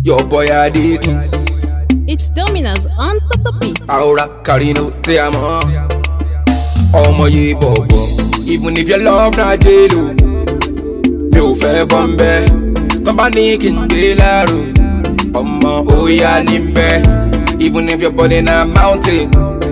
Your boy Adikins. It's Dominos on the beat. Ahora Carino te amo. Ọmọ yìí bọ̀bọ̀. Even if your love na jelo, mi ò fẹ́ bọ́ ń bẹ́. Tán bá ní kí n gbé láàrò, ọmọ ó yá ní bẹ́. Even if your body na mountain,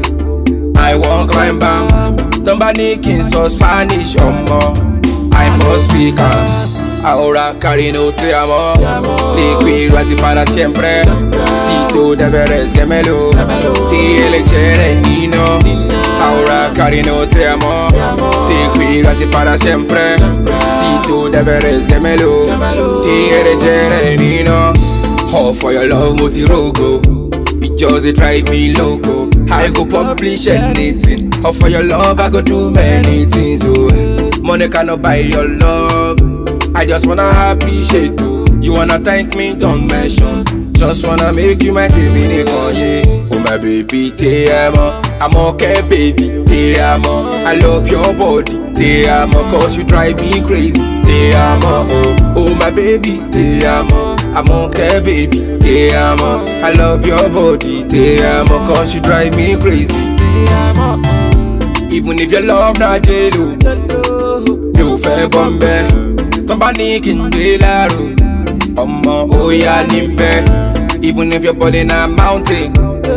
I wan climb am. Tán bá ní kí n sọ Spanish, ọmọ I must speak am. Ahora Carino te amo. Te quiero a ti para siempre. Si tú deberes gemelo, te elegiré Nino. Ahora Carino te amo. Te quiero a ti para siempre. Si tú deberes gemelo, te elegiré Nino. All for your love, Motirogo. It just drive me loco. I go publish anything. All for your love, I go do many things. Oh, money cannot buy your love. I just wanna appreciate you. You wanna thank me, don't mention. Just wanna make you my saving yeah. Oh my baby, te amo. I'm okay, baby, te amo. I love your body, te amo. Cause you drive me crazy, te amo. Oh my baby, te amo. I'm okay, baby, te amo. I love your body, te amo. Cause you drive me crazy, te amo. Even if your love na jelo, mi ò fẹ́ bọ́ ń bẹ́. Tán bá ní kí n gbé láàrò, ọmọ ó yá ní bẹ́. Even if your body na mountain,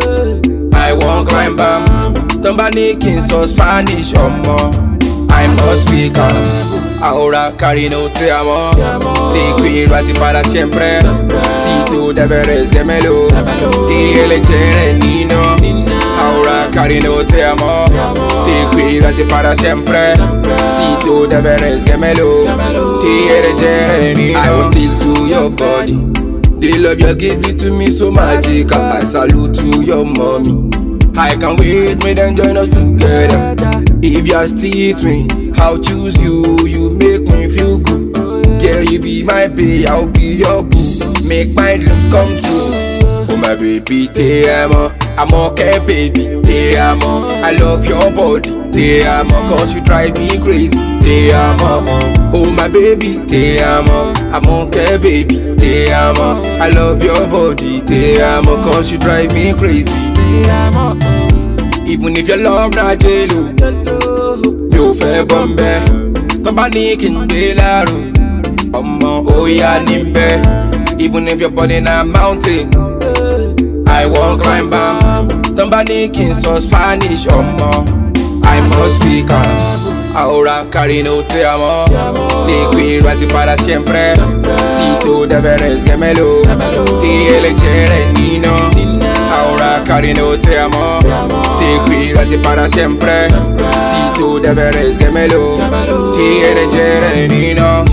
I wan climb am. Tán bá ní kí n sọ Spanish, ọmọ I must speak am. Ahora Carino te amo. Te quiero a ti para siempre. Si tú deberes gemelo, te elegiré Nino. Ahora Carino te amo. Te quiero a ti para siempre. Si tú deberes gemelo, te elegiré Nino. I was still to your body. The love you give it to me so magical. I salute to your mommy. I can't wait, me then join us together. If you're still twin, I'll choose you. You make me feel good. Girl, you be my babe, I'll be your boo. Make my dreams come true. Oh my baby, te amo. I'm okay, baby, te amo. I love your body, te amo. Cause you drive me crazy, te amo. Oh my baby, te amo. I'm okay, baby, te amo. I love your body, te amo. Cause you drive me crazy, te amo. Even if your love na jelo, mi ò fẹ́ bọ́ ń bẹ́. Tán bá ní kí n gbé láàrò, ọmọ ó yá ní bẹ́. Even if your body na mountain, I wan climb am. Tán bá ní kí n sọ Spanish, ọmọ I must speak am. Ahora Carino te amo. Te quiero a ti para siempre. Si tú deberes gemelo, te elegiré Nino. Ahora Carino te amo. Te quiero a ti para siempre. Si tú deberes gemelo, te elegiré Nino.